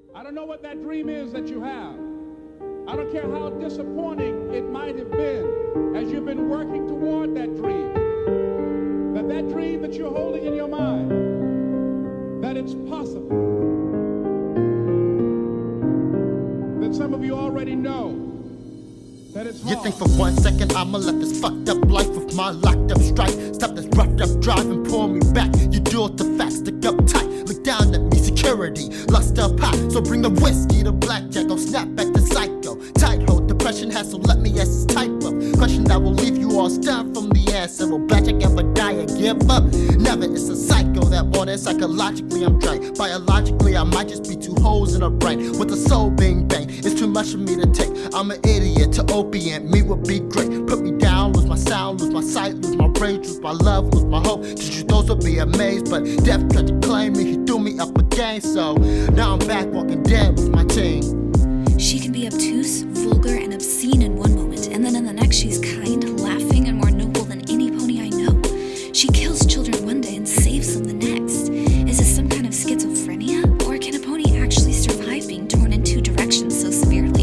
I don't know what that dream is that you have. I don't care how disappointing it might have been as you've been working toward that dream. That dream that you're holding in your mind, that it's possible. That some of you already know that it's hard. You think for 1 second I'ma let this fucked up life with my locked up strife stop this roughed up drive and pull me back? You do it the facts, stick up tight, look down at me, security, lust up high. So bring the whiskey, the blackjack, don't snap back to psycho. Tight hold, depression has, so let me ask this type of question that will leave you all stunned from the answer. Will blackjack ever die or give up? Never, it's a psycho that want it. Psychologically I'm drained, biologically I might just be two holes in a brain with a soul being banged. It's too much for me to take, I'm an idiot to opiate, me would be great. Put me down, lose my sound, lose my sight, lose my rage, lose my love, lose my hope. Did you those would be amazed, but death tried to claim me, he threw me up again. So now I'm back walking dead with my team. She can be obtuse, vulgar, and obscene in one moment, and then in the next she's kind, laughing, and more noble than any pony I know. She kills children one day and saves them the next. Is this some kind of schizophrenia? Or can a pony actually survive being torn in two directions so severely?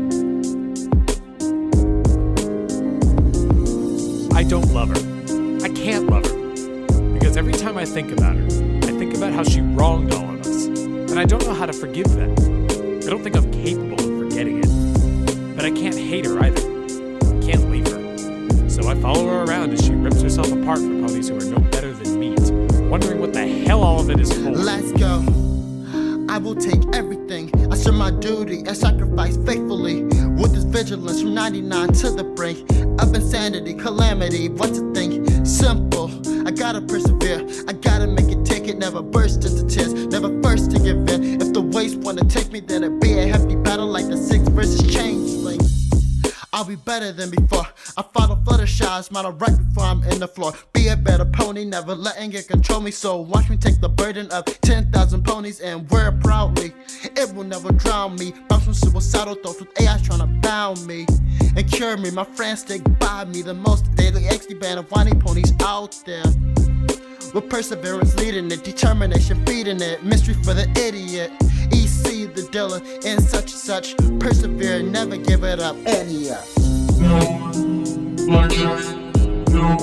I don't love her. I can't love her. Because every time I think about her, I think about how she wronged all of us. And I don't know how to forgive that. I don't think I'm capable of forgetting it. But I can't hate her either. I can't leave her. So I follow her around as she rips herself apart for ponies who are no better than meat, wondering what the hell all of it is for. Let's go. I will take everything. I serve my duty and sacrifice faithfully. With this vigilance from 99 to the brink of insanity, calamity. What's the thing? Simple. I gotta persevere. I gotta make it, take it. Never burst into tears. Never first to give in. If the waste wanna take me, then it'll be a hefty battle like the 6 versus changeling. I'll be better than before. I follow Fluttershy, smile right before I'm in the floor. Be a better pony, never letting it control me. So watch me take the burden of 10,000 ponies and wear it proudly. It will never drown me. Bounce from suicidal thoughts with AI trying to bound me and cure me. My friends stick by me, the most daily XD band of whiny ponies out there. With perseverance leading it, determination feeding it, mystery for the idiot. EC the dealer and such, persevere, never give it up. Enya. No, Blackjack, no.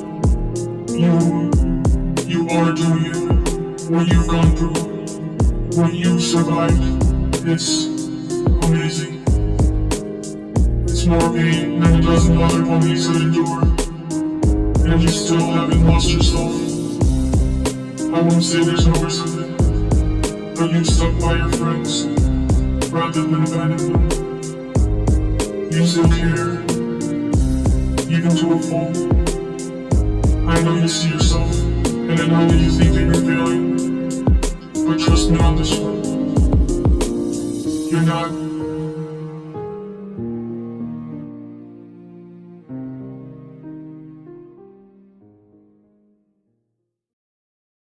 You are doing it. What you've gone through, what you survived, it's amazing. It's more pain than a dozen other ponies that endure, and you still haven't lost yourself. I won't say there's no reason, but you stuck by your friends rather than abandon them. You still care, even to a fault. I know you see yourself, and I know that you